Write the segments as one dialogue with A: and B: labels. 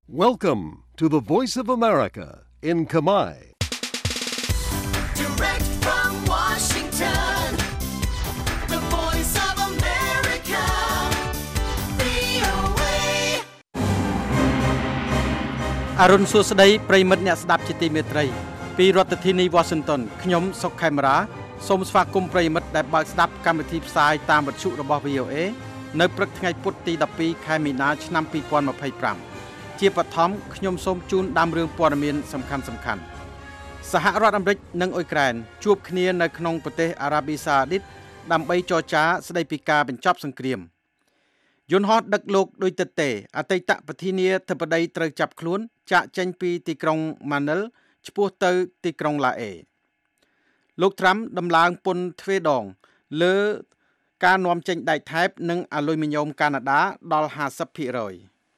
A: Welcome to the Voice of America in Khmer.
B: Direct from Washington, the Voice of America, VOA.
C: អរុនសួស្តីប្រិយមិត្តអ្នកស្ដាប់ជាទីមេត្រីពីរដ្ឋធានី Washington ខ្ញុំសុកខេមរាសូមស្វាគមន៍ប្រិយមិត្តដែលបើកស្ដាប់កម្មវិធីផ្សាយតាមវិទ្យុរបស់ VOA នៅព្រឹកថ្ងៃពុធទី12ខែមីនាឆ្នាំ2025ជាបឋមខ្ញុំសូមជូនដើមរឿងព័ត៌មានសំខាន់ៗសហរដ្ឋអាមេរិកនិងអ៊ុយក្រែនជួបគ្នានៅក្នុងប្រទេសអារ៉ាប៊ីសាអូឌីតដើម្បីចរចាស្ដីពីការបញ្ចប់សង្គ្រាមយន្តហោះដឹកលោកដូចទទេអតីតប្រធានាធិបតីត្រូវចាប់ខ្លួនចាកចេញពីទីក្រុងម៉ានីលឆ្ពោះទៅទីក្រុងឡាអេលោកត្រាំដំឡើងពន្ធទ្វេដងលើការនាំចេញដែកថែបនិងអាលុយមីញ៉ូមកាណាដាដល់ 50%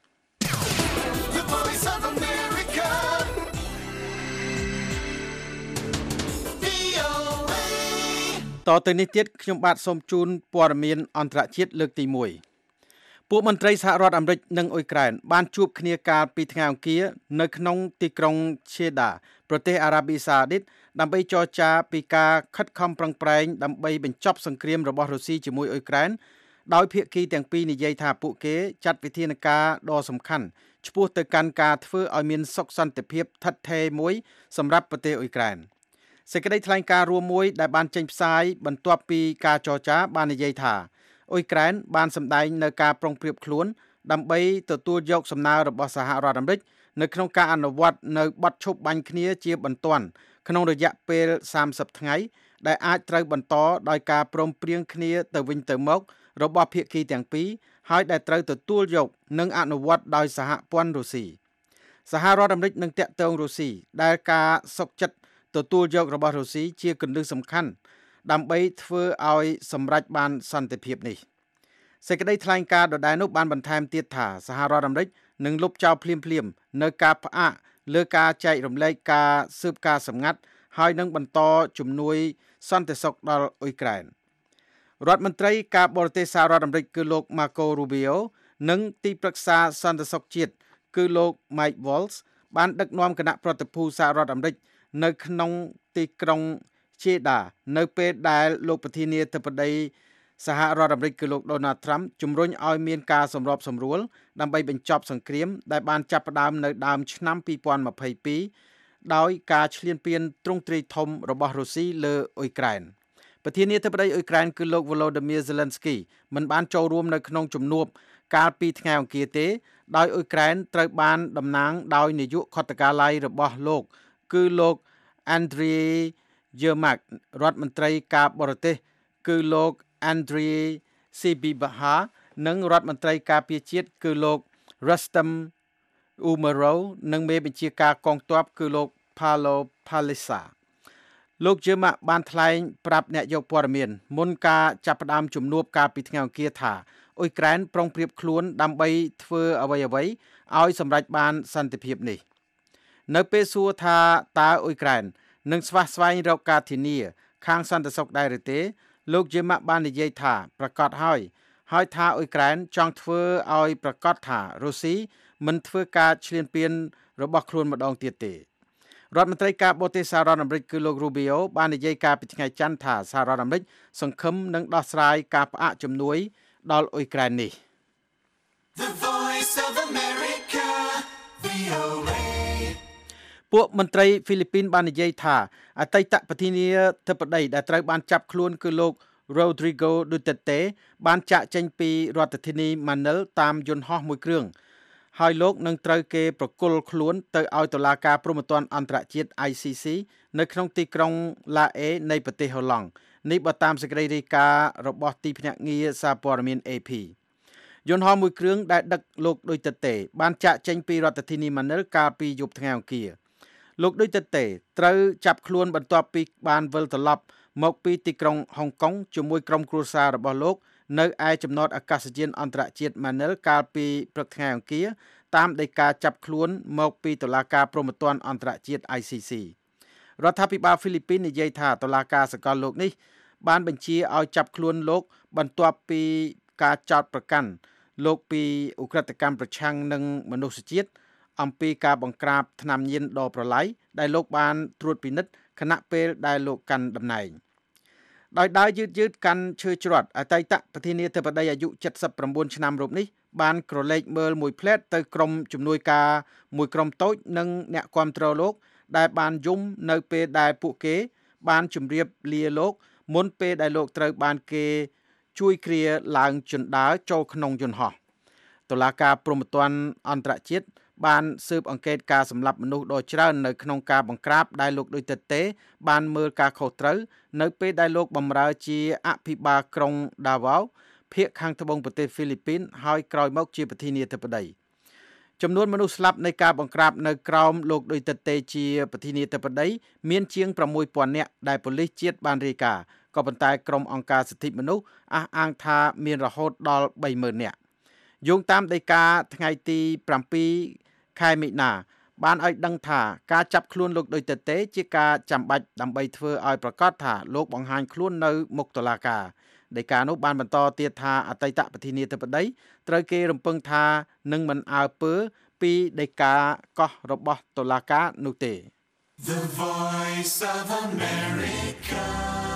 C: តទៅនេះទៀតខ្ញុំបាទសូមជូនព័ត៌មានអន្តរជាតិលើកទី1ពួកមន្ត្រីសហរដ្ឋអាមេរិកនិងអ៊ុយក្រែនបានជួបគ្នាកាលពីថ្ងៃអង្គារនៅក្នុងទីក្រុងឆេដាប្រទេសអារ៉ាប៊ីសាអូឌីតដើម្បីចរចាពីការខិតខំប្រឹងប្រែងដើម្បីបញ្ចប់សង្គ្រាមរបស់រុស្ស៊ីជាមួយអ៊ុយក្រែនដោយភាគីទាំងពីរនិយាយថាពួកគេចាត់វិធានការដ៏សំខាន់ឆ្ពោះទៅកាន់ការធ្វើឲ្យមានសុខសន្តិភាពឋិតថេរមួយសម្រាប់ប្រទេសអ៊ុយក្រែនសេចក្តីថ្លែងការណ៍រួមមួយដែលបានចេញផ្សាយបន្ទាប់ពីការចរចាបាននិយាយថាអ៊ុយក្រែនបានសម្ដែងនៅការប្រុងប្រៀបខ្លួនដើម្បីទទួលយកសំណើរបស់សហរដ្ឋអាមេរិកនៅក្នុងការអនុវត្តនៅបទឈប់បាញ់គ្នាជាបន្ទាន់ក្នុងរយៈពេល30ថ្ងៃដែលអាចត្រូវបន្តដោយការព្រមព្រៀងគ្នាទៅវិញទៅមករបស់ភាគីទាំងពីរហើយដែលត្រូវទទួលយកនិងអនុវត្តដោយសហព័ន្ធរុស្ស៊ីសហរដ្ឋអាមេរិកនឹងតាក់ទងរុស្ស៊ីដែលការសុខចិត្តទទួលយករបស់រុស្ស៊ីជាគន្លឹះសំខាន់ដើម្បីធ្វើឲ្យសម្រេចបានសន្តិភាពនេះសេចក្តីថ្លែងការណ៍ដដែលនោះបានបន្ថែមទៀតថាសហរដ្ឋអាមេរិកនឹងលុបចោលភ្លាមៗនៅការផ្អាកលើការចែករំលែកការស៊ើបការសម្ងាត់ហើយនឹងបន្តជំនួយសន្តិសុខដល់អ៊ុយក្រែនរដ្ឋមន្ត្រីការបរទេសសហរដ្ឋអាមេរិកគឺលោក Marco Rubio និងទីប្រឹក្សាសន្តិសុខជាតិគឺលោក Mike Waltz បានដឹកនាំគណៈប្រតិភូសហរដ្ឋអាមេរិកនៅក្នុងទីក្រុងឆេដានៅពេលដែលលោកប្រធានាធិបតីសហរដ្ឋអាមេរិកគឺលោក Donald Trump ជំរុញឲ្យមានការសម្របសម្រួលដើម្បីបញ្ចប់សង្គ្រាមដែលបានចាប់ផ្ដើមនៅដើមឆ្នាំ2022ដោយការឈ្លានពានទ្រង់ទ្រាយធំរបស់រុស្ស៊ីលើអ៊ុយក្រែនប្រធានាធិបតីអ៊ុយក្រែនគឺលោក Volodymyr Zelensky មិនបានចូលរួមនៅក្នុងជំនួបកាលពីថ្ងៃអង្គារទេដោយអ៊ុយក្រែនត្រូវបានតំណាងដោយនាយកខុទ្ទកាល័យរបស់លោកគឺលោក Andriy Yermak រដ្ឋមន្ត្រីការបរទេសគឺលោក Andriy Sybiha និងរដ្ឋមន្ត្រីការពារជាតិគឺលោក Rustem Umerov និងមេបញ្ជាការកងទ័ពគឺលោក Paulo Palisa លោក Yermak បានថ្លែងប្រាប់អ្នកយកព័ត៌មានមុនការចាប់ផ្ដើមជំនួបកាលពីថ្ងៃអង្គារថាអ៊ុយក្រែនប្រុងប្រៀបខ្លួនដើម្បីធ្វើអ្វីៗឲ្យសម្រេចបានសន្តិភាពនេះនៅពេលសួរថាតើអ៊ុយក្រែននឹងស្វះស្វែងរកការធានាខាងសន្តិសុខដែរឬទេលោក Yermak បាននិយាយថាប្រកាសហើយថាអ៊ុយក្រែនចង់ធ្វើឲ្យប្រកាសថារុស្ស៊ីមិនធ្វើការឈ្លានពានរបស់ខ្លួនម្ដងទៀតទេរដ្ឋមន្ត្រីការបរទេសសហរដ្ឋអាមេរិកគឺលោក Rubio បាននិយាយកាលពីថ្ងៃច័ន្ទថាសហរដ្ឋអាមេរិកសង្ឃឹមនឹងដោះស្រាយការផ្អាកជំនួយដល់អ៊ុយក្រែននេះ
B: The Voice of America, VOA.
C: ពួកមន្ត្រីហ្វីលីពីនបាននិយាយថាអតីតប្រធានាធិបតីដែលត្រូវបានចាប់ខ្លួនគឺលោក Rodrigo Duterte បានចាកចេញពីរដ្ឋធានី Manila តាមយន្តហោះមួយគ្រឿងហើយលោកនឹងត្រូវគេប្រគល់ខ្លួនទៅឲ្យតុលាការព្រហ្មទណ្ឌអន្តរជាតិ ICC នៅក្នុងទីក្រុង La Haye នៃប្រទេសហូឡង់នេះបើតាមសេចក្តីរាយការណ៍របស់ទីភ្នាក់ងារសារព័ត៌មាន AP យន្តហោះមួយគ្រឿងដែលដឹកលោកដូចទទេបានចាកចេញពីរដ្ឋធានី Manila កាលពីយប់ថ្ងៃអង្គារលោកដូចទទេត្រូវចាប់ខ្លួនបន្ទាប់ពីបានវិលត្រឡប់មកពីទីក្រុងហុងកុងជាមួយក្រុមគ្រួសាររបស់លោកនៅឯចំណតអាកាសយានអន្តរជាតិ Manila កាលពីព្រឹកថ្ងៃអង្គារតាមដីកាចាប់ខ្លួនមកពីតុលាការព្រហ្មទណ្ឌអន្តរជាតិ ICC រដ្ឋាភិបាលហ្វីលីពីននិយាយថាតុលាការសកលលោកនេះបានបញ្ជាឲ្យចាប់ខ្លួនលោកបន្ទាប់ពីការចោទប្រកាន់លោកពីឧក្រិដ្ឋកម្មប្រឆាំងនឹងមនុស្សជាតិអំពីការបង្ក្រាបថ្នាំញៀនដ៏ប្រឡាយដែលលោកបានត្រួតពិនិត្យខណៈពេលដែលលោកកាន់តំណែងដោយដើរយឺតកាន់ឈើច្រត់អតីតប្រធានាធិបតីអាយុ79ឆ្នាំរូបនេះបានក្រឡេកមើលមួយផ្លែតទៅក្រុមជំនួយការមួយក្រុមតូចនិងអ្នកគាំទ្រលោកដែលបានយំនៅពេលដែលពួកគេបានជម្រាបលាលោកមុនពេលដែលលោកត្រូវបានគេជួយគ្រាឡើងជណ្ដើរចូលក្នុងយន្តហោះតុលាការព្រហ្មទណ្ឌអន្តរជាតិបានស៊ើបអង្កេតការសម្លាប់មនុស្សដ៏ច្រើននៅក្នុងការបង្ក្រាបដែលលោកដូចតេបានមើលការខុសត្រូវនៅពេលដែលលោកបម្រើជាអភិបាលក្រុងដាវ៉ាវភាគខាងត្បូងប្រទេសហ្វីលីពីនហើយក្រោយមកជាប្រធានាធិបតីចំនួនមនុស្សស្លាប់នៃការបង្ក្រាបនៅក្រោមលោកដូចតេជាប្រធានាធិបតីមានជាង 6,000 នាក់ដែលប៉ូលីសជាតិបានរាយការណ៍ក៏ប៉ុន្តែក្រុមអង្គការសិទ្ធិមនុស្សអះអាងថាមានរហូតដល់ 30,000 នាក់យោងតាមដីកាថ្ងៃទី7 ខែមិនិនាបានឲ្យដឹងថាការចាប់ខ្លួនលោកដូចតេជាការចាំបាច់ដើម្បីធ្វើឲ្យប្រកាសថាលោកបង្ហាញខ្លួននៅមុខតុលាការដីកានោះបានបន្តទៀតថាអតីតប្រធានាធិបតីត្រូវគេរំពឹងថានឹងមិនអើពើពីដីកាកោះរបស់តុលាការនោះទេ
B: The Voice of America.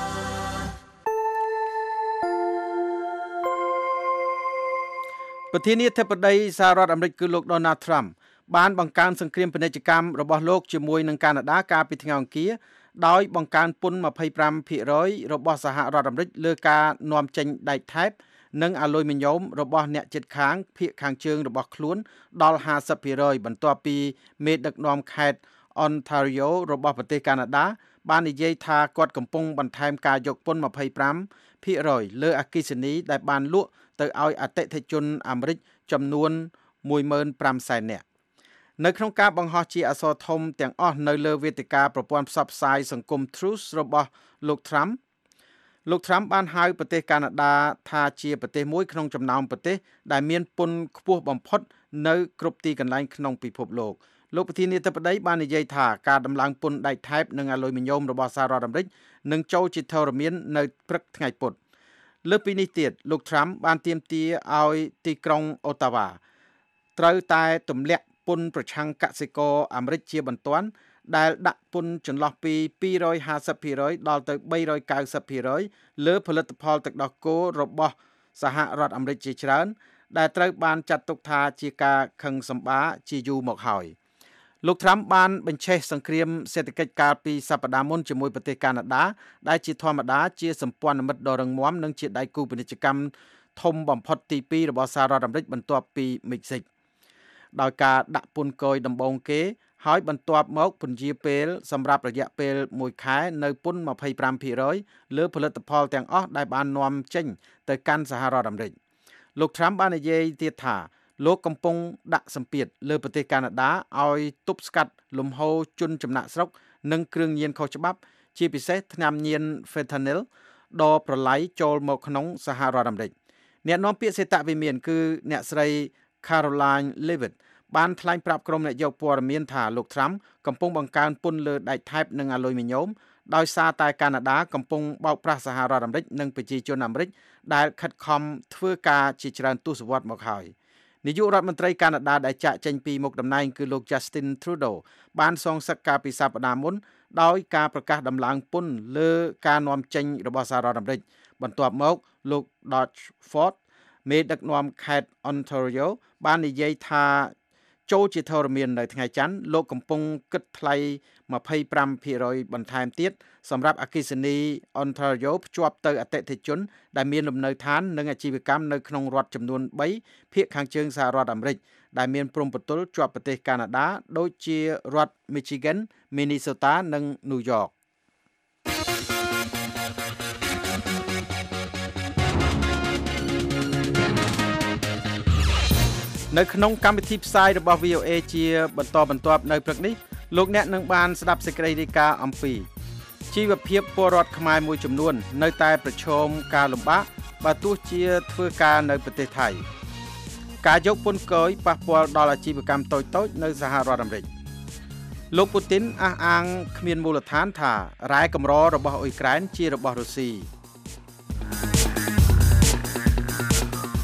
C: ប្រធានាធិបតីសហរដ្ឋអាមេរិកគឺលោក Donald Trump បានបង្កើនសង្គ្រាមពាណិជ្ជកម្មរបស់លោកជាមួយនឹងកាណាដាកាលពីថ្ងៃអង្គារដោយបង្កើនពន្ធ 25% របស់សហរដ្ឋអាមេរិកលើការនាំចេញដែកថែបនិងអាលុយមីញ៉ូមរបស់អ្នកជិតខាងភាគខាងជើងរបស់ខ្លួនដល់ 50% បន្ទាប់ពីមេដឹកនាំខេត្ត Ontario របស់ប្រទេសកាណាដាបាននិយាយថាគាត់កំពុងបន្ថែមការយកពន្ធ 25% លើអគ្គិសនីដែលបានលក់ទៅឲ្យអតិថិជនអាមេរិកចំនួន 15,000,000 នាក់នៅក្នុងការបង្ហោះជាអក្សរធំទាំងអស់នៅលើវេទិកាប្រព័ន្ធផ្សព្វផ្សាយសង្គម Truth របស់លោក Trump បានហៅប្រទេសកាណាដាថាជាប្រទេសមួយក្នុងចំណោមប្រទេសដែលមានពន្ធខ្ពស់បំផុតនៅគ្រប់ទីកន្លែងក្នុងពិភពលោកប្រធានាធិបតីបាននិយាយថាការដំឡើងពន្ធដែកថែបនិងអាលុយមីញ៉ូមរបស់សហរដ្ឋអាមេរិកនឹងចូលជាធរមាននៅព្រឹកថ្ងៃពុធលើសពីនេះទៀតលោក Trump បានទាមទារឲ្យទីក្រុងអូតាវ៉ាត្រូវតែទម្លាក់ពន្ធប្រឆាំងកសិករអាមេរិកជាបន្ទាន់ដែលដាក់ពន្ធចន្លោះពី 250% ដល់ទៅ 390% លើផលិតផលទឹកដោះគោរបស់សហរដ្ឋអាមេរិកជាច្រើនដែលត្រូវបានចាត់ទុកថាជាការខឹងសម្បារជាយូរមកហើយលោក Trump បានបញ្ឆេះសង្គ្រាមសេដ្ឋកិច្ចកាលពីសប្តាហ៍មុនជាមួយប្រទេសកាណាដាដែលជាធម្មតាជាសម្ព័ន្ធមិត្តដ៏រឹងមាំនិងជាដៃគូពាណិជ្ជកម្មធំបំផុតទី2របស់សហរដ្ឋអាមេរិកបន្ទាប់ពីមិចស៊ិកដោយការដាក់ពន្ធគយដំបូងគេហើយបន្ទាប់មកពន្យាពេលសម្រាប់រយៈពេល1ខែនៅពន្ធ 25% លើផលិតផលទាំងអស់ដែលបាននាំចេញទៅកាន់សហរដ្ឋអាមេរិកលោក Trump បាននិយាយទៀតថាលោកកំពុងដាក់សម្ពាធលើប្រទេសកាណាដាឲ្យទប់ស្កាត់លំហូរជនចំណាក់ស្រុកនិងគ្រឿងញៀនខុសច្បាប់ជាពិសេសថ្នាំញៀន Fentanyl ដ៏ប្រឡាយចូលមកក្នុងសហរដ្ឋអាមេរិកអ្នកនាំពាក្យសេតវិមានគឺអ្នកស្រី Caroline Leavitt បានថ្លែងប្រាប់ក្រុមអ្នកយកព័ត៌មានថាលោក Trump កំពុងបង្កើនពន្ធលើដែកថែបនិងអាលុយមីញ៉ូមដោយសារតែកាណាដាកំពុងបោកប្រាស់សហរដ្ឋអាមេរិកនិងប្រជាជនអាមេរិកដែលខិតខំធ្វើការជាច្រើនទសវត្សរ៍មកហើយនាយករដ្ឋមន្ត្រីកាណាដាដែលចាក់ចេញពីមុខតំណែងគឺលោក Justin Trudeau បានសងសឹកកាលពីសប្តាហ៍មុនដោយការប្រកាសដំឡើងពន្ធលើការនាំចេញរបស់សហរដ្ឋអាមេរិកបន្ទាប់មកលោក Doug Ford មេដឹកនាំខេត្ត Ontario បាននិយាយថាចូលជាធរមាននៅថ្ងៃច័ន្ទលោកកំពុងគិតថ្លៃ 25% បន្ថែមទៀតសម្រាប់អគ្គិសនី Ontario ភ្ជាប់ទៅអតិថិជនដែលមានលំនៅឋាននិងអាជីវកម្មនៅក្នុងរដ្ឋចំនួន3ភាគខាងជើងសហរដ្ឋអាមេរិកដែលមានព្រំប្រទល់ជាប់ប្រទេសកាណាដាដូចជារដ្ឋ Michigan, Minnesota និង New Yorkនៅក្នុងកម្មវិធីផ្សាយរបស់ VOA ជាបន្តបន្ទាប់នៅព្រឹកនេះលោកអ្នកនឹងបានស្ដាប់សេចក្តីរាយការណ៍អំពីជីវភាពពលរដ្ឋខ្មែរមួយចំនួននៅតែប្រឈមការលំបាកបើទោះជាធ្វើការនៅប្រទេសថៃការយកពន្ធគយប៉ះពាល់ដល់អាជីវកម្មតូចៗនៅសហរដ្ឋអាមេរិកលោកពូទីនអះអាងគ្មានមូលដ្ឋានថារ៉ែកម្ររបស់អ៊ុយក្រែនជារបស់រុស្ស៊ី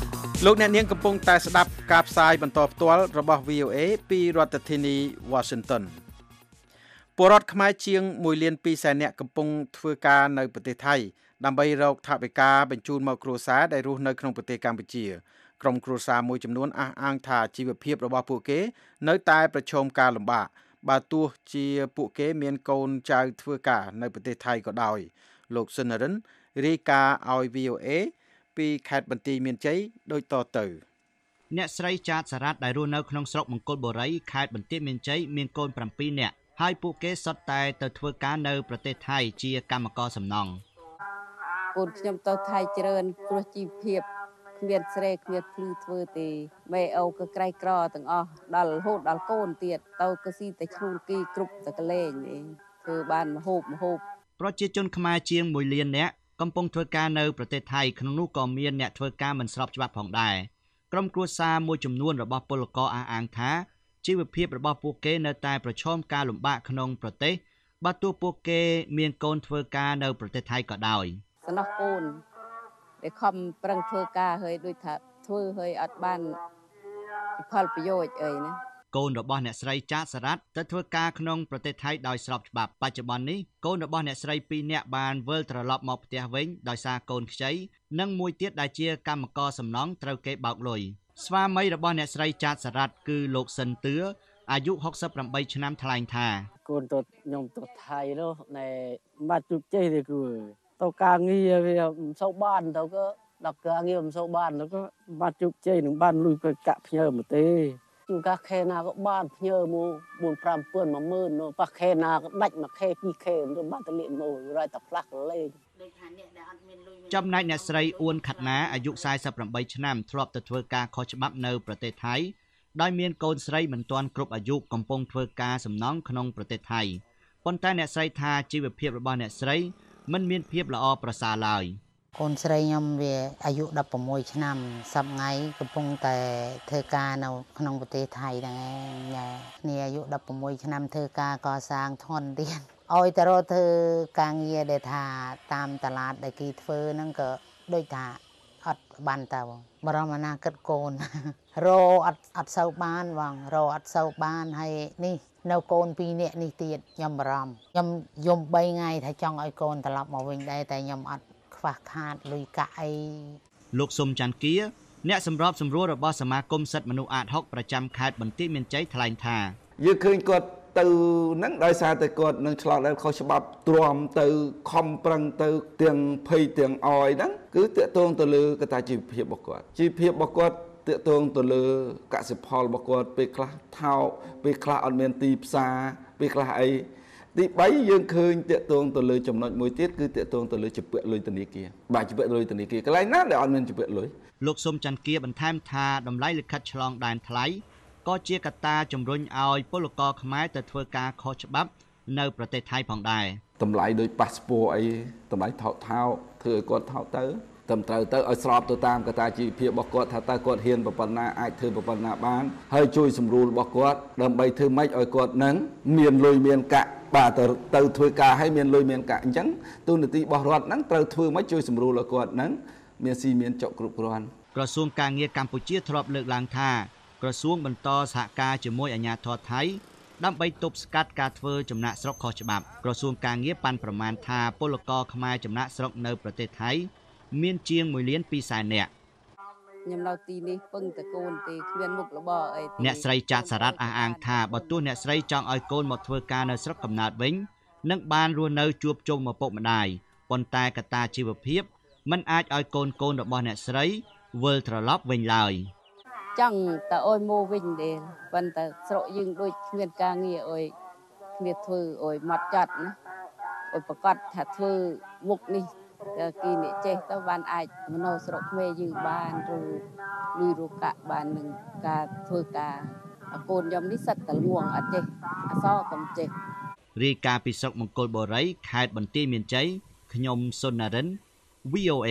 C: លោកអ្នកនាងកំពុងតែស្ដាប់ការផ្សាយបន្តផ្ទាល់របស់ VOA ពីរដ្ឋធានី Washington ពលរដ្ឋខ្មែរជាង1.2 លាននាក់កំពុងធ្វើការនៅប្រទេសថៃដើម្បីរកថវិកាបញ្ជូនមកគ្រួសារដែលរស់នៅក្នុងប្រទេសកម្ពុជាក្រុមគ្រួសារមួយចំនួនអះអាងថាជីវភាពរបស់ពួកគេនៅតែប្រឈមការលំបាកបើទោះជាពួកគេមានកូនចៅធ្វើការនៅប្រទេសថៃក៏ដោយលោកសុនរិនរាយការណ៍ឲ្យ VOA ពីខេត្តបន្ទាយមានជ័យដូចតទៅ
D: អ្នកស្រីចាតសារ៉ាត់ដែលរស់នៅក្នុងស្រុកមង្គលបុរីខេត្តបន្ទាយមានជ័យមានកូន7នាក់ហើយពួកគេសុទ្ធតែទៅធ្វើការនៅប្រទេសថៃជាកម្មករសំណង់
E: កូនខ្ញុំទៅថៃច្រើនព្រោះជីវភាពគ្មានស្រែគ្មានភ្លឺធ្វើទេមេអូក៏ក្រៃក្រទាំងអស់ដល់រហូតដល់កូនទៀតទៅក៏ស៊ីតែខ្លួនគីគ្រប់តែកលែងធ្វើបានមហូប
D: ប្រជាជនខ្មែរជាង1 លាននាក់កំពុងធ្វើការនៅប្រទេសថៃក្នុងនោះក៏មានអ្នកធ្វើការមិនស្របច្បាប់ផងដែរក្រុមគ្រួសារមួយចំនួនរបស់ពលករអះអាងថាជីវភាពរបស់ពួកគេនៅតែប្រឈមការលំបាកក្នុងប្រទេសបើទោះពួកគេមានកូនធ្វើការនៅប្រទេសថៃក៏ដោយ
E: សំណោះកូនដែលខំប្រឹងធ្វើការហើយដូចថាធ្វើហើយអត់បានផលប្រយោជន៍អីណា
D: កូនរបស់អ្នកស្រីចាតសារ៉ាត់ទៅធ្វើការក្នុងប្រទេសថៃដោយស្របច្បាប់បច្ចុប្បន្ននេះកូនរបស់អ្នកស្រី2នាក់បានវិលត្រឡប់មកផ្ទះវិញដោយសារកូនខ្ចីនិងមួយទៀតដែលជាកម្មករសំណង់ត្រូវគេបោកលុយស្វាមីរបស់អ្នកស្រីចាតសារ៉ាត់គឺលោកសិនទឿអាយុ68ឆ្នាំថ្លែងថា
F: កូនទៅខ្ញុំទៅថៃនោះណែបាត់ជោគជ័យទេគូទៅការងារវាមិនសូវបានទៅក៏ដល់ការងារមិនសូវបានទៅក៏បាត់ជោគជ័យនឹងបានលុយទៅកាក់ភ្ញើមកទេជួនកាលខែណាក៏បានភ្ញើមក4-5 ពាន់ 10000នោះប៉ះខែណាក៏ដាច់មួយខែ2ខែទៅបានតលៀកមករយតែផ្លាស់លេង
D: ដូចថាអ្នកដែលអត់មានលុយចំណែកអ្នកស្រីអួនខាត់ណាអាយុ48ឆ្នាំធ្លាប់ទៅធ្វើការខុសច្បាប់នៅប្រទេសថៃដោយមានកូនស្រីមិនទាន់គ្រប់អាយុកំពុងធ្វើការសំណង់ក្នុងប្រទេសថៃប៉ុន្តែអ្នកស្រីថាជីវភាពរបស់អ្នកស្រីមិនមានភាពល្អប្រសើរឡើយក
G: ូនស្រីខ្ញុំវាអាយុ16ឆ្នាំសប្ងៃកំពុងតែធ្វើការនៅក្នុងប្រទេសថៃហ្នឹងឯងគ្នាអាយុ16ឆ្នាំធ្វើការកសាងធនធានឲ្យតែរកធ្វើការងារដែលថាតាមតឡាតដែលគេធ្វើហ្នឹងក៏ដូចថាអត់បានទៅបរមអនាគតកូនរកអត់សូវបានបងរកអត់សូវបានហើយនេះនៅកូន2នាក់នេះទៀតខ្ញុំបារម្ភខ្ញុំយំ3ថ្ងៃថាចង់ឲ្យកូនត្រឡប់មកវិញដែរតែខ្ញុំអត់ខ្វះខាតលុយកាក់អី
D: លោកសុំច័ន្ទគាអ្នកសម្របសម្រួលរបស់សមាគមសិទ្ធិមនុស្សអាត6ប្រចាំខេត្តបន្ទាយមានជ័យថ្លែងថា
H: យើងឃើញគាត់ទៅហ្នឹងដោយសារតែគាត់នឹងឆ្លងដែនខុសច្បាប់ទ្រាំទៅខំប្រឹងទៅទាំងភ័យទាំងអយហ្នឹងគឺតាក់ទងទៅលើកត្តាជីវភាពរបស់គាត់ជីវភាពរបស់គាត់តាក់ទងទៅលើកសិផលរបស់គាត់ពេលខ្លះថោកពេលខ្លះអត់មានទីផ្សារពេលខ្លះអីទី3យើងឃើញតាក់ទងទៅលើចំណុចមួយទៀតគឺតាក់ទងទៅលើជំពាក់លុយធនាគារបាទជំពាក់លុយធនាគារកន្លែងណាដែលអត់មានជំពាក់លុយ
D: លោកសុំច័ន្ទគាបន្ថែមថាតម្លៃលិខិតឆ្លងដែនថ្លៃក៏ជាកត្តាជំរុញឲ្យពលករខ្មែរទៅធ្វើការខុសច្បាប់នៅប្រទេសថៃផងដែរ
H: តម្លៃដូចប៉ាសពតអីតម្លៃថោកធ្វើឲ្យគាត់ថោកទៅត្រឹមត្រូវទៅឲ្យស្របទៅតាមកត្តាជីវភាពរបស់គាត់ថាតើគាត់ហ៊ានប៉ុណ្ណាអាចធ្វើប៉ុណ្ណាបានហើយជួយសម្រួលរបស់គាត់ដើម្បីធ្វើម៉េចឲ្យគាត់នឹងមានលុយមានកាក់បាទទៅធ្វើការឲ្យមានលុយមានកាក់អញ្ចឹងទូនាទីរបស់រដ្ឋហ្នឹងត្រូវធ្វើម៉េចជួយសម្រួលឲ្យគាត់ហ្នឹងមានស៊ីមានចុកគ្រប់គ្រាន់
D: ក្រសួងការងារកម្ពុជាធ្លាប់លើកឡើងថាក្រសួងបន្តសហការជាមួយអាជ្ញាធរថៃដើម្បីទប់ស្កាត់ការធ្វើចំណាក់ស្រុកខុសច្បាប់ក្រសួងការងារប៉ាន់ប្រមាណថាពលករខ្មែរចំណាក់ស្រុកនៅប្រទេសថៃមានជាង1.2 លាននាក់
E: ខ្ញុំនៅទីនេះពឹងតែកូនទេគ្មានមុខរបរអី
D: អ្នកស្រីចាតសារ៉ាត់អះអាងថាបើទោះអ្នកស្រីចង់ឲ្យកូនមកធ្វើការនៅស្រុកកំណើតវិញនឹងបានរស់នៅជួបជុំឪពុកម្ដាយប៉ុន្តែកត្តាជីវភាពមិនអាចឲ្យកូនរបស់អ្នកស្រីវិលត្រឡប់វិញឡើយ
E: ចង់តែអុយមកវិញទេប៉ុន្តែស្រុកយើងដូចគ្មានការងារអុយគ្មានធ្វើអុយមកចាត់ណាអុយប្រកាសថាធ្វើមុខនេះគេអ្នកចេះទៅបានអាចមនោស្រុកខ្មែរយើងបានឬលុយរកាក់បាននឹងការធ្វើការកូនខ្ញុំនេះសិតតែងងអត់ចេះអសកំចេះ
D: រាយការណ៍ពីស្រុកមង្គលបុរីខេត្តបន្ទាយមានជ័យខ្ញុំសុននរិន VOA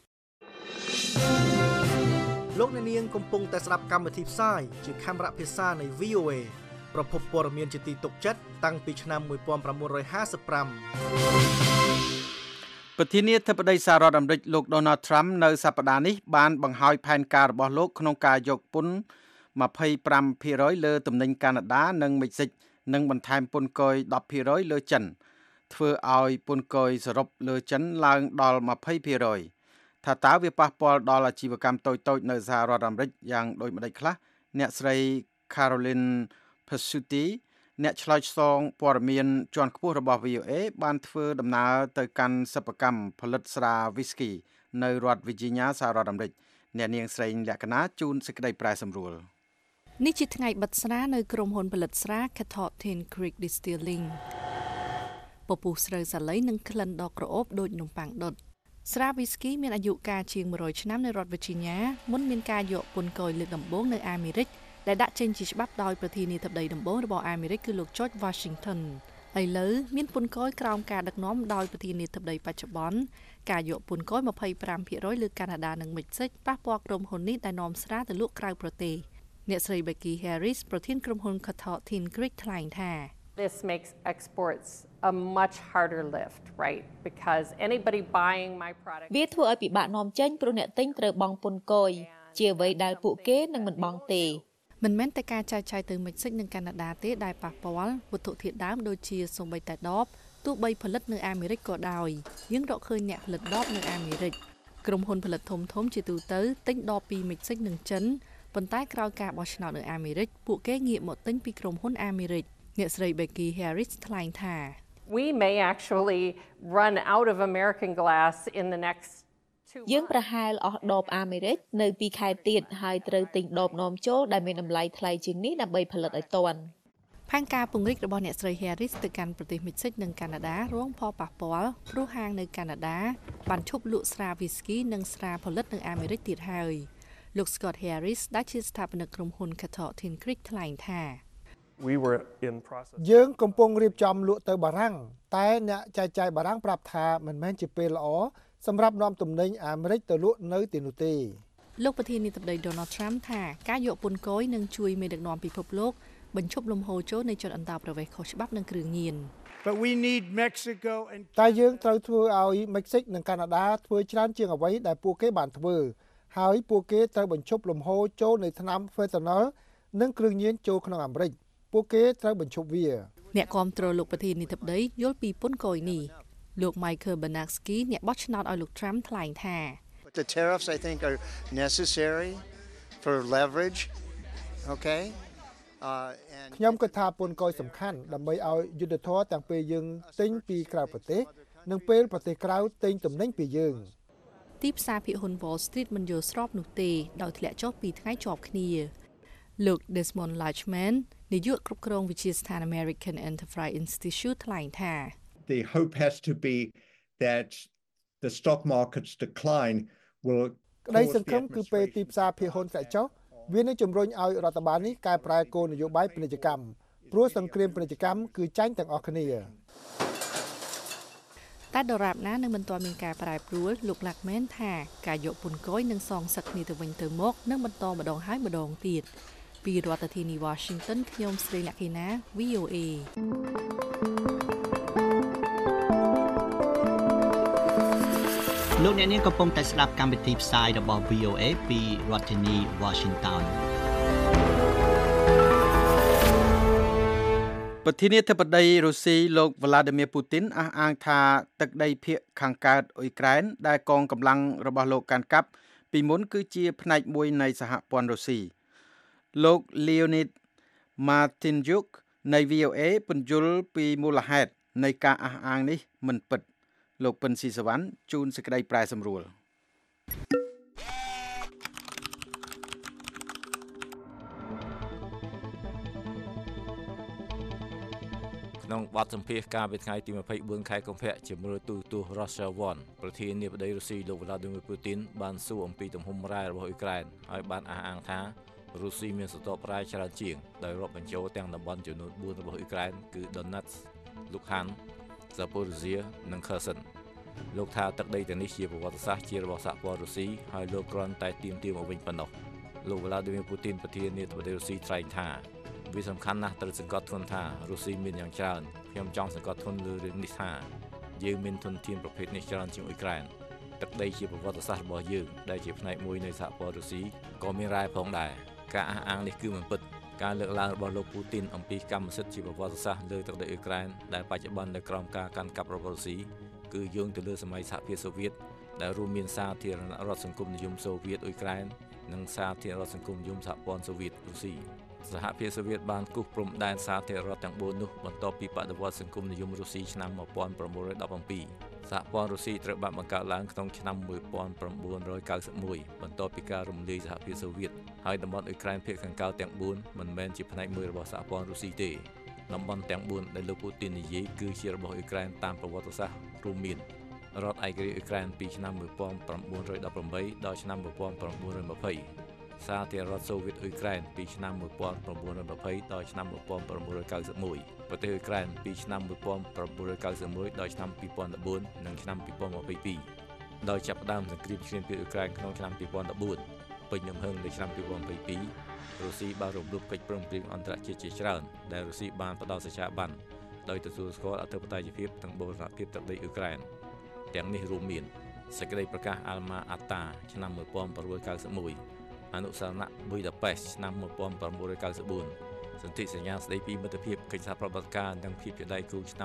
I: លោកអ្នកនាងកំពុងតែស្ដាប់កម្មវិធីផ្សាយជាខេមរៈភាសានៃ VOA ប្រភពព័ត៌មានជាទីទុកចិត្តតាំងពីឆ្នាំ1955
C: ប្រធានាធិបតីសហរដ្ឋអាមេរិកលោក Donald Trump នៅសប្តាហ៍នេះបានបង្ហើយផែនការរបស់លោកក្នុងការយកពន្ធ 25% លើទំនិញកាណាដានិងមិចស៊ិកនិងបន្ថែមពន្ធគយ 10% លើចិនធ្វើឲ្យពន្ធគយសរុបលើចិនឡើងដល់ 20% ថាតើវាប៉ះពាល់ដល់អាជីវកម្មតូចៗនៅសហរដ្ឋអាមេរិកយ៉ាងដូចម្តេចខ្លះអ្នកស្រី Caroline Pasuti អ្នកឆ្លើយឆ្លងព័ត៌មានជាន់ខ្ពស់របស់ VOA បានធ្វើដំណើរទៅកាន់សិប្បកម្មផលិតស្រា Whisky នៅរដ្ឋ Virginia សហរដ្ឋអាមេរិកអ្នកនាងស្រីលក្ខណៈជូនសេចក្តីប្រែសម្រួល
J: នេះជាថ្ងៃបិទស្រានៅក្រុមហ៊ុនផលិតស្រា Catoctin Creek Distilling ពពុះស្រូវសាលីនិងក្លិនដ៏ក្រអូបដូចនំប៉័ងដុតស្រា Whisky មានអាយុកាលជាង100ឆ្នាំនៅរដ្ឋ Virginia មុនមានការយកពន្ធគយលើកដំបូងនៅអាមេរិកដែលដាក់ចេញជាច្បាប់ដោយប្រធានាធិបតីដំបូងរបស់អាមេរិកគឺលោក George Washington ឥឡូវមានពន្ធគយក្រោមការដឹកនាំដោយប្រធានាធិបតីបច្ចុប្បន្នការយកពន្ធគយ 25% លើកាណាដានិងមិចស៊ិកប៉ះពាល់ក្រុមហ៊ុននេះដែលនាំស្រាទៅលក់ក្រៅប្រទេសអ្នកស្រី Becky Harris ប្រធានក្រុមហ៊ុន Catoctin Creek ថ្លែងថា
K: This makes exports a much harder lift, right? Because anybody buying my product
L: វាធ្វើឲ្យពិបាកនាំចេញព្រោះអ្នកទិញត្រូវបង់ពន្ធគយជាអ្វីដែលពួកគេនឹងមិនបង់ទេ
J: មិនមែនតែការចែកចាយទៅមិចស៊ិកនិងកាណាដាទេដែលប៉ះពាល់វត្ថុធាតុដើមដូចជាសូម្បីតែដបទោះបីផលិតនៅអាមេរិកក៏ដោយយើងរកឃើញអ្នកផលិតដបនៅអាមេរិកក្រុមហ៊ុនផលិតធំជាទូទៅទិញដបពីមិចស៊ិកនិងចិនប៉ុន្តែក្រោយការបោះឆ្នោតនៅអាមេរិកពួកគេងាកមកទិញពីក្រុមហ៊ុនអាមេរិកអ្នកស្រី Becky Harris ថ្លែងថា
K: We may actually run out of American glass in the next
L: យើងប្រហែលអស់ដបអាមេរិកនៅពីខែទៀតហើយត្រូវទិញដបនាំចូលដែលមានតម្លៃថ្លៃជាងនេះដើម្បីផលិតឲ្យទាន់
J: ផែនការពង្រីករបស់អ្នកស្រី Harris ទៅកាន់ប្រទេសមិចស៊ិកនិងកាណាដារងផលប៉ះពាល់ព្រោះហាងនៅកាណាដាបានឈប់លក់ស្រា Whisky និងស្រាផលិតនៅអាមេរិកទៀតហើយលោក Scott Harris ដែលជាស្ថាបនិកក្រុមហ៊ុន Catoctin Creek ថ្លែងថា
M: យើងកំពុងរៀបចំលក់ទៅបារាំងតែអ្នកចែកចាយបារាំងប្រាប់ថាមិនមែនជាពេលល្អសម្រាប់នាំទំនិញអាមេរិកទៅលក់នៅទីនោះទេ
J: លោកប្រធានាធិបតី Donald Trump ថាការយកពន្ធគយនឹងជួយមេដឹកនាំពិភពលោកបញ្ឈប់លំហូរចូលនៃជនអន្តោប្រវេសន៍ខុសច្បាប់និងគ្រឿងញៀន
M: តែយើងត្រូវធ្វើឲ្យមិចស៊ិកនិងកាណាដាធ្វើច្រើនជាងអ្វីដែលពួកគេបានធ្វើហើយពួកគេត្រូវបញ្ឈប់លំហូរចូលនៃថ្នាំ fentanyl និងគ្រឿងញៀនចូលក្នុងអាមេរិកពួកគេត្រូវបញ្ឈប់វា
J: អ្នកគាំទ្រលោកប្រធានាធិបតីយល់ពីពន្ធគយនេះលោក Michael Bernanke អ្នកបោះឆ្នោតឲ្យលោក Trump ថ្លែងថា
N: The tariffs I think are necessary for leverage. Okay?
M: ខ្ញុំគិតថាពន្ធគយសំខាន់ដើម្បីឲ្យយុទ្ធធម៌ទាំងពេលយើងទិញពីក្រៅប្រទេសនិងពេលប្រទេសក្រៅទិញទំនិញពីយើង
J: ទីផ្សារភាគហ៊ុន Wall Street មិនយល់ស្របនោះទេដោយធ្លាក់ចុះពីថ្ងៃជាប់គ្នាលោក Desmond Lachman នាយកគ្រប់គ្រងវិទ្យាស្ថាន American Enterprise Institute ថ្លែងថា
O: The hope has to be that the stock markets decline will
M: ក្តីសង្ឃឹមគឺពេលទីផ្សារភាគហ៊ុនធ្លាក់ចុះវានឹងជំរុញឲ្យរដ្ឋបាលនេះកែប្រែគោលនយោបាយពាណិជ្ជកម្មព្រោះសង្គ្រាមពាណិជ្ជកម្មគឺចាញ់ទាំងអស់គ្នា
J: តែដរាបណានឹងមិនទាន់មានការប្រែប្រួលលោក Lachman ថាការយកពន្ធគយនឹងសងសឹកគ្នាទៅវិញទៅមកនឹងបន្តម្ដងហើយម្ដងទៀតពីរដ្ឋធានី Washington ខ្ញុំស្រីលក្ខិណា VOA
D: លោកអ្នកនាងកំពុងតែស្ដាប់កម្មវិធីផ្សាយរបស់ VOA ពីរដ្ឋធានី Washington
C: ប្រធានាធិបតីរុស្ស៊ីលោក Vladimir Putin អះអាងថាទឹកដីភាគខាងកើតអ៊ុយក្រែនដែលកងកម្លាំងរបស់លោកកាន់កាប់ពីមុនគឺជាផ្នែកមួយនៃសហព័ន្ធរុស្ស៊ីលោក Leonid Martinyuk នៃ VOA ពន្យល់ពីមូលហេតុនៃការអះអាងនេះមិនពិតលោកពិនស៊ីសវណ្ណជូនសេចក្តីប្រែសម្រួល
P: ក្នុងបទសម្ភាសន៍កាលពីថ្ងៃទី24ខែកុម្ភៈជាមួយទូតទស្សន៍ Russia One ប្រធានាធិបតីរុស្ស៊ីលោក Vladimir Putin បានសួរអំពីទំហំរ៉ែរបស់អ៊ុយក្រែនហើយបានអះអាងថារុស្ស៊ីមានសន្តិភាពរ៉ែច្រើនជាងដោយរាប់បញ្ចូលទាំងតំបន់ចំនួន4របស់អ៊ុយក្រែនគឺ Donetsk, Luhansk, Zaporizhzhia និង Kherson លោកថាទឹកដីទាំងនេះជាប្រវត្តិសាស្ត្រជារបស់សហព័ន្ធរុស្ស៊ីហើយលោកគ្រាន់តែទាមទារមកវិញប៉ុណ្ណោះលោក Vladimir Putin ប្រធានាធិបតីរុស្ស៊ីថ្លែងថាវាសំខាន់ណាស់ត្រូវសង្កត់ធ្ងន់ថារុស្ស៊ីមានយ៉ាងច្រើនខ្ញុំចង់សង្កត់ធ្ងន់លើរឿងនេះថាយើងមានធនធានប្រភេទនេះច្រើនជាងអ៊ុយក្រែនទឹកដីជាប្រវត្តិសាស្ត្ររបស់យើងដែលជាផ្នែកមួយនៃសហព័ន្ធរុស្ស៊ីក៏មានរ៉ែផងដែរការអះអាងនេះគឺមិនពិតការលើកឡើងរបស់លោកពូទីនអំពីកម្មសិទ្ធិជាប្រវត្តិសាស្ត្រលើទឹកដីអ៊ុយក្រែនដែលបច្ចុប្បន្ននៅក្រោមការកាន់កាប់របស់រុស្ស៊ីគឺយោងទៅលើសម័យសហភាពសូវៀតដែលរួមមានសាធារណរដ្ឋសង្គមនិយមសូវៀតអ៊ុយក្រែននិងសាធារណរដ្ឋសង្គមនិយមសហព័ន្ធសូវៀតរុស្ស៊ីសហភាពសូវៀតបានគូសព្រំដែនសាធារណរដ្ឋទាំង4នោះបន្ទាប់ពីបដិវត្តសង្គមនិយមរុស្ស៊ីឆ្នាំ1917សហព័ន្ធរុស្ស៊ីត្រូវបានបង្កើតឡើងក្នុងឆ្នាំ1991បន្ទាប់ពីការរំលាយសហភាពសូវៀតហើយតំបន់អ៊ុយក្រែនភាគខាងកើតទាំង4មិនមែនជាផ្នែកមួយរបស់សហព័ន្ធរុស្ស៊ីទេតំបន់ទាំង4ដែលលោកពូទីននិយាយគឺជារបស់អ៊ុយក្រែនតាមប្រវត្តិសាស្ត្ររួមមានរដ្ឋឯករាជ្យអ៊ុយក្រែនពីឆ្នាំ1918ដល់ឆ្នាំ1920សាធារណរដ្ឋសូវៀតអ៊ុយក្រែនពីឆ្នាំ1920ដល់ឆ្នាំ1991ប្រទេសអ៊ុយក្រែនពីឆ្នាំ1991ដល់ឆ្នាំ2014និងឆ្នាំ2022ដោយចាប់ផ្ដើមសង្គ្រាមឈ្លានពានអ៊ុយក្រែនក្នុងឆ្នាំ2014ពេញទំហឹងនៅឆ្នាំ2022រុស្ស៊ីបានរំលោភកិច្ចព្រមព្រៀងអន្តរជាតិជាច្រើនដែលរុស្ស៊ីបានផ្ដល់សច្ចាប័នដោយទទួលស្គាល់អធិបតេយ្យភាពនិងបូរណភាពទឹកដីអ៊ុយក្រែនទាំងនេះរួមមានសេចក្តីប្រកាសអាល់ម៉ាអាតាឆ្នាំ1991អនុសារណៈប៊ុយដាប៉េសឆ្នាំ1994សន្ធិសញ្ញាស្តីពីមិត្តភាពកិច្ចសហប្រតិបត្តិការនិងភាពជាដៃគូឆ្នាំ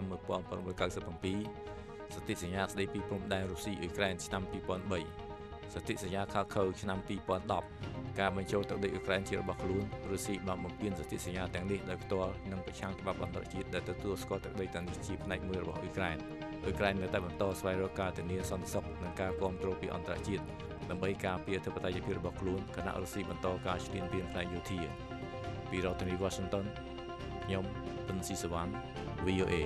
P: 1997សន្ធិសញ្ញាស្តីពីព្រំដែនរុស្ស៊ីអ៊ុយក្រែនឆ្នាំ2003សន្ធិសញ្ញាខាខូឆ្នាំ2010ការបញ្ចូលទឹកដីអ៊ុយក្រែនជារបស់ខ្លួនរុស្ស៊ីបានបំពានសន្ធិសញ្ញាទាំងនេះដោយផ្ទាល់និងប្រឆាំងច្បាប់អន្តរជាតិដែលទទួលស្គាល់ទឹកដីទាំងនេះជាផ្នែកមួយរបស់អ៊ុយក្រែនអ៊ុយក្រែននៅតែបន្តស្វែងរកការធានាសន្តិសុខនិងការគាំទ្រពីអន្តរជាតិដើម្បីការពារអធិបតេយ្យភាពរបស់ខ្លួនគណៈរុស្ស៊ីបន្តការឈ្លានពានផ្នែកយោធាពីរដ្ឋធានី Washington ខ្ញុំពិនស៊ីសវណ្ណ VOA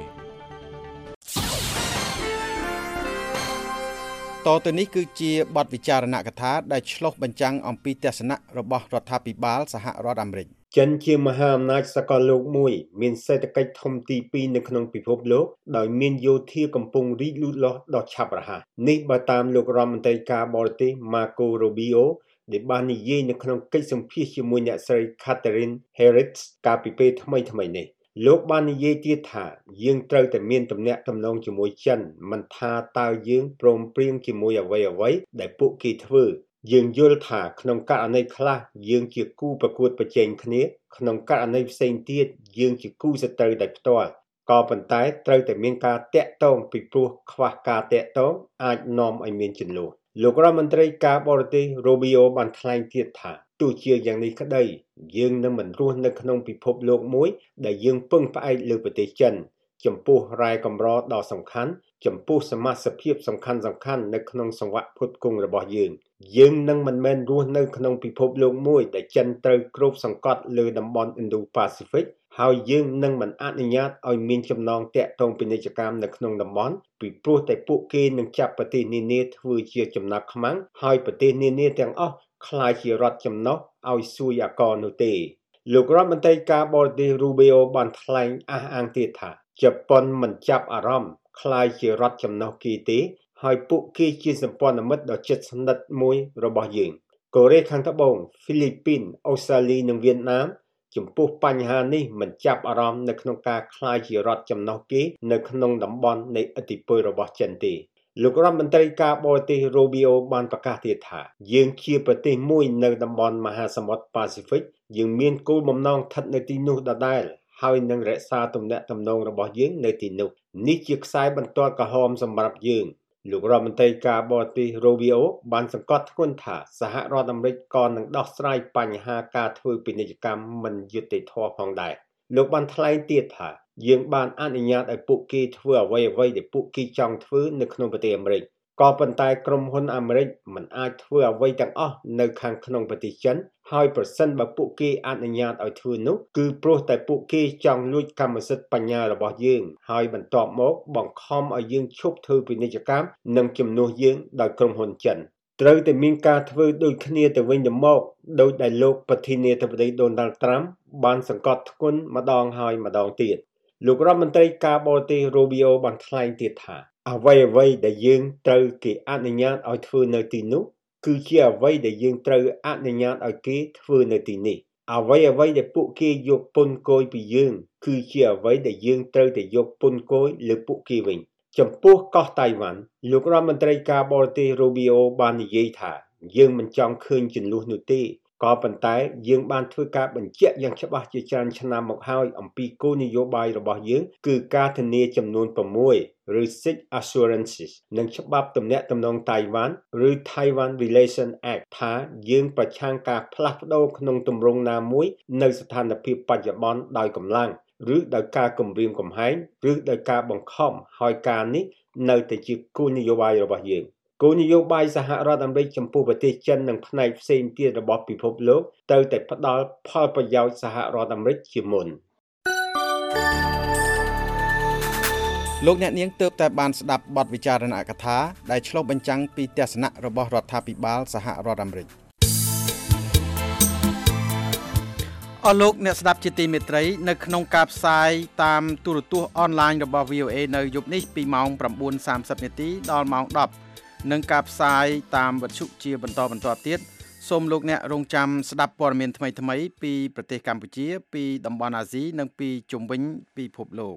C: តទៅនេះគឺជាបទវិចារណកថាដែលឆ្លុះបញ្ចាំងអំពីទស្សនៈរបស់រដ្ឋាភិបាលសហរដ្ឋអាមេរិក
Q: ចិនជាមហាអំណាចសកលលោកមួយមានសេដ្ឋកិច្ចធំទី2នៅក្នុងពិភពលោកដោយមានយោធាកំពុងរីកលូតលាស់ដ៏ឆាប់រហ័សនេះបើតាមលោករដ្ឋមន្ត្រីការបរទេស Marco Rubio ដែលបាននិយាយនៅក្នុងកិច្ចសម្ភាសន៍ជាមួយអ្នកស្រី Catherine Harris កាលពីពេលថ្មីនេះលោកបាននិយាយទៀតថាយើងត្រូវតែមានទំនាក់ទំនងជាមួយចិនមិនថាតើយើងព្រមព្រៀងជាមួយអ្វីដែលពួកគេធ្វើយើងយល់ថាក្នុងករណីខ្លះយើងជាគូប្រកួតប្រជែងគ្នាក្នុងករណីផ្សេងទៀតយើងជាគូសត្រូវដោយផ្ទាល់ក៏ប៉ុន្តែត្រូវតែមានការតាក់ទងពីព្រោះខ្វះការតាក់ទងអាចនាំឲ្យមានជម្លោះលោករដ្ឋមន្ត្រីការបរទេស Rubio បានថ្លែងទៀតថាទោះជាយ៉ាងនេះក្តីយើងនឹងមិនរស់នៅក្នុងពិភពលោកមួយដែលយើងពឹងផ្អែកលើប្រទេសចិនចំពោះរ៉ែកម្រដ៏សំខាន់ចំពោះសមាសភាពសំខាន់នៅក្នុងសង្វាក់ផ្គត់ផ្គង់របស់យើងនឹងមិនមែនរស់នៅក្នុងពិភពលោកមួយដែលចិនត្រូវគ្របសង្កត់លើតំបន់ Indo-Pacific ហើយយើងនឹងមិនអនុញ្ញាតឲ្យមានចំណងតាក់ទងពាណិជ្ជកម្មនៅក្នុងតំបន់ពីព្រោះតែពួកគេនឹងចាប់ប្រទេសនានាធ្វើជាចំណាប់ខ្មាំងហើយប្រទេសនានាទាំងអស់ក្លាយជារដ្ឋចំណុះឲ្យសួយអាករនោះទេលោករដ្ឋមន្ត្រីការបរទេស Rubio បានថ្លែងអះអាងទៀតថាជប៉ុនមិនចាប់អារម្មណ៍ក្លាយជារដ្ឋចំណុះគេទេហើយពួកគេជាសម្ព័ន្ធមិត្តដ៏ជិតស្និទ្ធមួយរបស់យើងកូរ៉េខាងត្បូងហ្វីលីពីនអូស្ត្រាលីនិងវៀតណាមចំពោះបញ្ហានេះមិនចាប់អារម្មណ៍នៅក្នុងការក្លាយជារដ្ឋចំណុះគេនៅក្នុងតំបន់នៃឥទ្ធិពលរបស់ចិនទេលោករដ្ឋមន្ត្រីការបរទេស Rubio បានប្រកាសទៀតថាយើងជាប្រទេសមួយនៅតំបន់មហាសមុទ្រ Pacific យើងមានគោលបំណងស្ថិតនៅទីនោះដដែលហើយនឹងរក្សាទំនាក់ទំនងរបស់យើងនៅទីនោះនេះជាខ្សែបន្ទាត់ក្រហមសម្រាប់យើងលោករដ្ឋមន្ត្រីការបរទេស Rubio បានសង្កត់ធ្ងន់ថាសហរដ្ឋអាមេរិកក៏នឹងដោះស្រាយបញ្ហាការធ្វើពាណិជ្ជកម្មមិនយុត្តិធម៌ផងដែរលោកបានថ្លែងទៀតថាយើងបានអនុញ្ញាតឲ្យពួកគេធ្វើអ្វីដែលពួកគេចង់ធ្វើនៅក្នុងប្រទេសអាមេរិកក៏ប៉ុន្តែក្រុមហ៊ុនអាមេរិកមិនអាចធ្វើអ្វីទាំងអស់នៅខាងក្នុងប្រទេសចិនហើយប្រសិនបើពួកគេអនុញ្ញាតឲ្យធ្វើនោះគឺព្រោះតែពួកគេចង់លួចកម្មសិទ្ធិបញ្ញារបស់យើងហើយបន្ទាប់មកបង្ខំឲ្យយើងឈប់ធ្វើពាណិជ្ជកម្មនិងជំនួសយើងដោយក្រុមហ៊ុនចិនត្រូវតែមានការធ្វើដូចគ្នាទៅវិញទៅមកដោយដែលលោកប្រធានាធិបតី Donald Trump បានសង្កត់ធ្ងន់ម្ដងហើយម្ដងទៀតលោករដ្ឋមន្ត្រីការបរទេស Rubio បានថ្លែងទៀតថាអ្វីដែលយើងត្រូវគេអនុញ្ញាតឲ្យធ្វើនៅទីនោះគឺជាអ្វីដែលយើងត្រូវអនុញ្ញាតឲ្យគេធ្វើនៅទីនេះអ្វីដែលពួកគេយកពន្ធគយពីយើងគឺជាអ្វីដែលយើងត្រូវតែយកពន្ធគយលើពួកគេវិញចំពោះកោះតៃវ៉ាន់លោករដ្ឋមន្ត្រីការបរទេស Rubio បាននិយាយថាយើងមិនចង់ឃើញជម្លោះនោះទេក៏ប៉ុន្តែយើងបានធ្វើការបញ្ជាក់យ៉ាងច្បាស់ជាច្រើនឆ្នាំមកហើយអំពីគោលនយោបាយរបស់យើងគឺការធានាចំនួន6ឬ Six Assurances និងច្បាប់ទំនាក់ទំនងតៃវ៉ាន់ឬ Taiwan Relation Act ថាយើងប្រឆាំងការផ្លាស់ប្ដូរក្នុងទម្រង់ណាមួយនៅស្ថានភាពបច្ចុប្បន្នដោយកម្លាំងឬដោយការគំរាមកំហែងឬដោយការបង្ខំឲ្យការនេះនៅតែជាគោលនយោបាយរបស់យើងគោលនយោបាយសហរដ្ឋអាមេរិកចំពោះប្រទេសចិននិងផ្នែកផ្សេងទៀតរបស់ពិភពលោកត្រូវតែផ្ដល់ផលប្រយោជន៍សហរដ្ឋអាមេរិកជាមុន
C: លោកអ្នកនាងទើបតែបានស្ដាប់បទវិចារណកថាដែលឆ្លុះបញ្ចាំងពីទស្សនៈរបស់រដ្ឋាភិបាលសហរដ្ឋអាមេរិកអស់លោកអ្នកស្ដាប់ជាទីមេត្រីនៅក្នុងការផ្សាយតាមទូរទស្សន៍អនឡាញរបស់ VOA នៅយប់នេះពីម៉ោង 9:30 នាទីដល់ម៉ោង 10និងការផ្សាយតាមវិទ្យុជាបន្តទៀតសូមលោកអ្នករងចាំស្ដាប់ព័ត៌មានថ្មីៗពីប្រទេសកម្ពុជាពីតំបន់អាស៊ីនិងពីជុំវិញពិភពលោក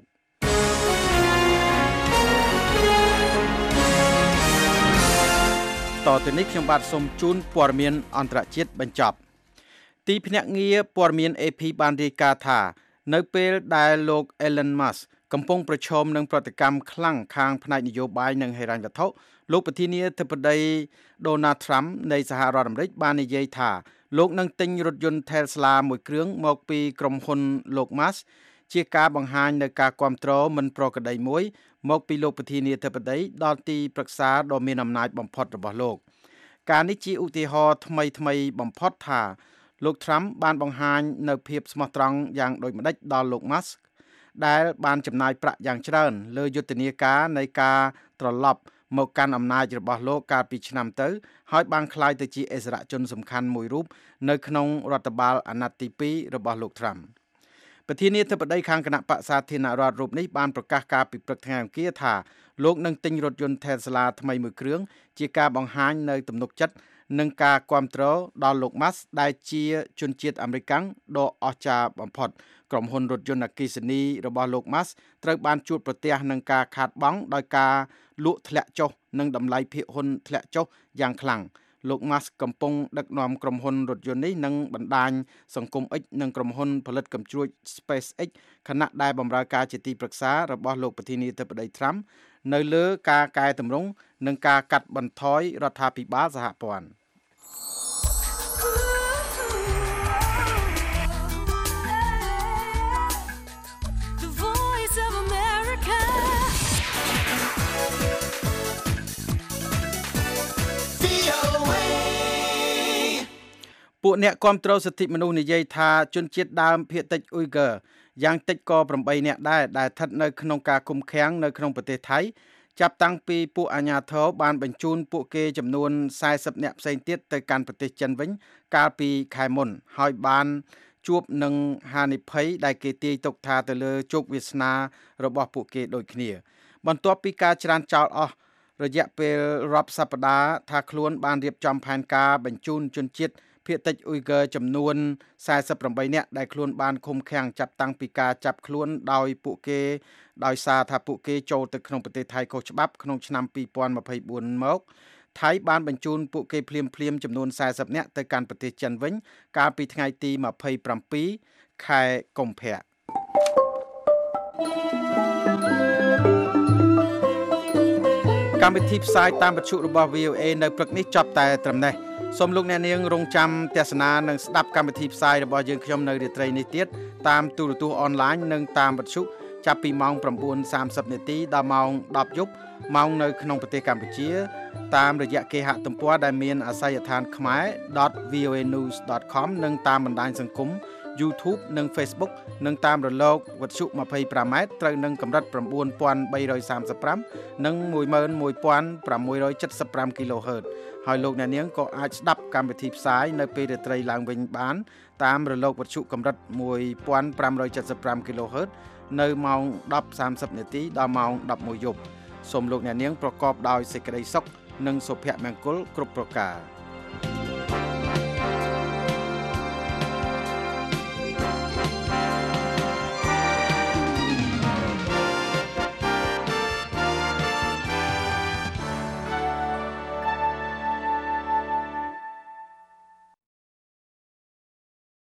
C: តទៅនេះខ្ញុំបាទសូមជូនព័ត៌មានអន្តរជាតិបញ្ចប់ទីភ្នាក់ងារព័ត៌មាន AP បានរាយការណ៍ថានៅពេលដែលលោក Elon Musk កំពុងប្រឈមនឹងប្រតិកម្មខ្លាំងខាងផ្នែកនយោបាយនិងហិរញ្ញវត្ថុលោកប្រធានាធិបតី Donald Trump នៃសហរដ្ឋអាមេរិកបាននិយាយថាលោកនឹងទិញរថយន្ត Tesla មួយគ្រឿងមកពីក្រុមហ៊ុនលោក Musk ជាការបង្ហាញនៅការគាំទ្រមិនប្រក្រតីមួយមកពីលោកប្រធានាធិបតីដល់ទីប្រឹក្សាដ៏មានអំណាចបំផុតរបស់លោកការនេះជាឧទាហរណ៍ថ្មីបំផុតថាលោក Trump បានបង្ហាញនៅភាពស្មោះត្រង់យ៉ាងដូចម្តេចដល់លោក Musk ដែលបានចំណាយប្រាក់យ៉ាងច្រើនលើយុទ្ធនាការនៃការត្រឡប់មកកាន់អំណាចរបស់លោកកាលពីឆ្នាំទៅហើយបានក្លាយទៅជាអិសរាជជនសំខាន់មួយរូបនៅក្នុងរដ្ឋបាលអាណត្តិទី2របស់លោក Trump ប្រធានាធិបតីខាងគណៈបក្សសាធារណរដ្ឋរូបនេះបានប្រកាសការពីព្រឹកថ្ងៃអង្គារថាលោកនឹងទិញរថយន្ត Tesla ថ្មីមួយគ្រឿងជាការបង្ហាញនៅទំនុកចិត្តនិងការគាំទ្រដល់លោក Musk ដែលជាជនជាតិអាមេរិកដ៏អស្ចារ្យបំផុតក្រុមហ៊ុនរថយន្តអគ្គិសនីរបស់លោក Musk ត្រូវបានជួបប្រទះនឹងការខាតបង់ដោយការលក់ធ្លាក់ចុះនិងតម្លៃភាគហ៊ុនធ្លាក់ចុះយ៉ាងខ្លាំងលោក Musk កំពុងដឹកនាំក្រុមហ៊ុនរថយន្តនេះនិងបណ្ដាញសង្គម X និងក្រុមហ៊ុនផលិតកាំជ្រួច SpaceX ខណៈដែលបម្រើការជាទីប្រឹក្សារបស់លោកប្រធានាធិបតី Trump នៅលើការកែតម្រង់និងការកាត់បន្ថយរដ្ឋាភិបាលសហព័ន្ធពួកអ្នកគាំទ្រសិទ្ធិមនុស្សនិយាយថាជនជាតិដើមភាគតិចអ៊ុយហ្គើយ៉ាងតិចក៏8នាក់ដែរដែលស្ថិតនៅក្នុងការឃុំឃាំងនៅក្នុងប្រទេសថៃចាប់តាំងពីពួកអាជ្ញាធរបានបញ្ជូនពួកគេចំនួន40នាក់ផ្សេងទៀតទៅកាន់ប្រទេសចិនវិញកាលពីខែមុនហើយបានជួបនឹងហានិភ័យដែលគេទាយទុកថាទៅលើជោគវាសនារបស់ពួកគេដូចគ្នាបន្ទាប់ពីការច្រានចោលអស់រយៈពេលរាប់សប្តាហ៍ថាខ្លួនបានរៀបចំផែនការបញ្ជូនជនជាតិភាគតិចអ៊ុយហ្គើចំនួន48នាក់ដែលខ្លួនបានឃុំឃាំងចាប់តាំងពីការចាប់ខ្លួនដោយពួកគេដោយសារថាពួកគេចូលទៅក្នុងប្រទេសថៃខុសច្បាប់ក្នុងឆ្នាំ2024មកថៃបានបញ្ជូនពួកគេភ្លាមចំនួន40នាក់ទៅកាន់ប្រទេសចិនវិញកាលពីថ្ងៃទី27ខែកុម្ភៈកម្មវិធីផ្សាយតាមវិទ្យុរបស់ VOA នៅព្រឹកនេះចប់តែត្រឹមនេះសូមលោកអ្នកនាងរងចាំទស្សនានិងស្ដាប់កម្មវិធីផ្សាយរបស់យើងខ្ញុំនៅរាត្រីនេះទៀតតាមទូរទស្សន៍អនឡាញនិងតាមវិទ្យុចាប់ពីម៉ោង 9:30 នាទីដល់ម៉ោង 10 យប់ម៉ោងនៅក្នុងប្រទេសកម្ពុជាតាមរយៈគេហទំព័រដែលមានអាសយដ្ឋានkhmer.voanews.com និងតាមបណ្ដាញសង្គម YouTube និង Facebook និងតាមរលកវិទ្យុ 25m ត្រូវនឹងកម្រិត 9335 និង 11675 kHz ហើយលោកអ្នកនាងក៏អាចស្ដាប់កម្មវិធីផ្សាយនៅពេលរាត្រីឡើងវិញបានតាមរលកវិទ្យុកម្រិត 1575 kHz នៅម៉ោង 10:30 នាទីដល់ម៉ោង 11 យប់សូមលោកអ្នកនាងប្រកបដោយសេចក្តីសុខនិងសុភមង្គលគ្រប់ប្រការ